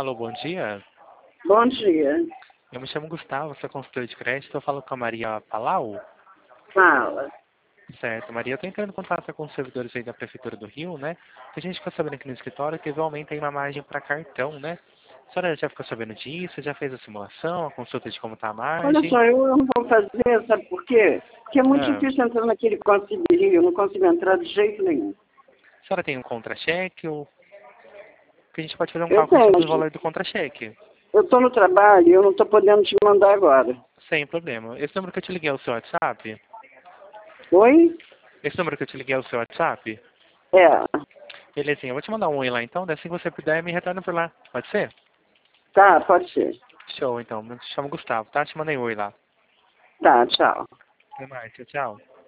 Alô, bom dia. Bom dia. Eu me chamo Gustavo, sou consultor de crédito. Eu falo com a Maria Palau. Fala. Certo, Maria. Eu estou entrando em contato com os servidores aí da Prefeitura do Rio, né? A gente ficou sabendo aqui no escritório que teve um aumento aí na margem para cartão, né? A senhora já ficou sabendo disso? Já fez a simulação, a consulta de como está a Olha margem? só, eu não vou fazer, sabe por quê? Porque é muito Ah, difícil entrar naquele conseguiria, eu não consigo entrar de jeito nenhum. a senhora tem um contra-cheque ou... que a gente pode fazer um Eu cálculo tenho, sobre mas o valor do contra-cheque? eu estou no trabalho e eu não estou podendo te mandar agora. Sem problema. Esse número que eu te liguei é o seu WhatsApp? Oi? Esse número que eu te liguei é o seu WhatsApp? É. Belezinha, eu vou te mandar um oi lá então, daí assim que você puder me retorna por lá. Pode ser? Tá, pode ser. Show então, me chamo Gustavo, tá? Te mandei um oi lá. Tá, tchau. Até mais, tchau, tchau.